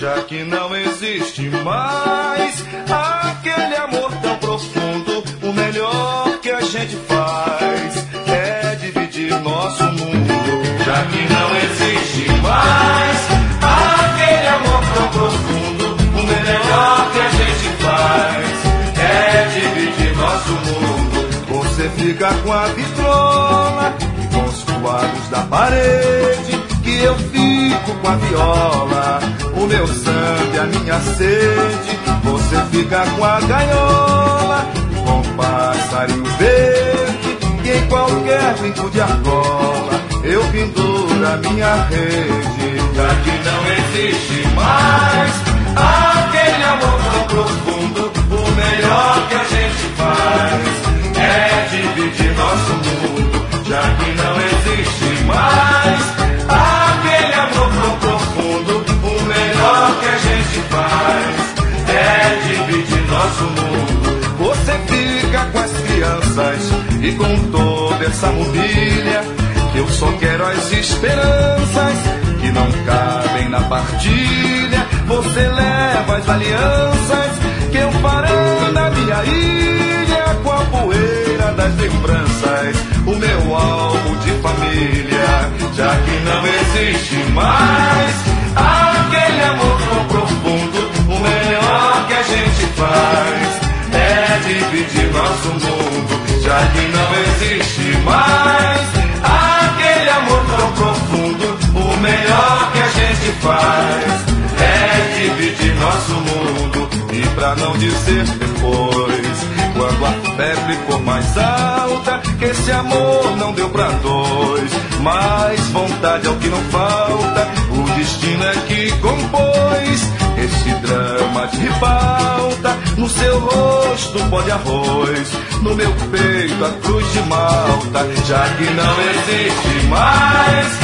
já que não existe mais aquele amor tão profundo. O melhor que a gente faz é dividir nosso mundo, já que não existe mais aquele amor tão profundo. O melhor que a gente faz é dividir nosso mundo. Você fica com a vitrola e com os quadros da parede, que eu fico com a viola, o meu samba e a minha sede. Você fica com a gaiola, com o passarinho verde, e em qualquer brinco de argola eu penduro a minha rede, já que não existe mais aquele amor tão profundo. O melhor que a gente faz é dividir nosso mundo, já que não existe mais aquele amor tão profundo. O melhor que a gente faz é dividir nosso mundo. Você fica com as crianças e com toda essa mobília, que eu só quero as esperanças que não cabem na partilha. Você leva as alianças que eu farei na minha ilha, com a poeira das lembranças, o meu álbum de família, já que não existe mais aquele amor tão profundo. O melhor que a gente faz é dividir nosso mundo, já que não existe mais aquele amor tão profundo. O melhor que a gente faz é dividir nosso mundo. E pra não dizer depois, quando a febre for mais alta, que esse amor não deu pra dois, mas vontade é o que não falta, o destino é que compôs esse drama de ribalta. No seu rosto pó de arroz, no meu peito a cruz de Malta, já que não existe mais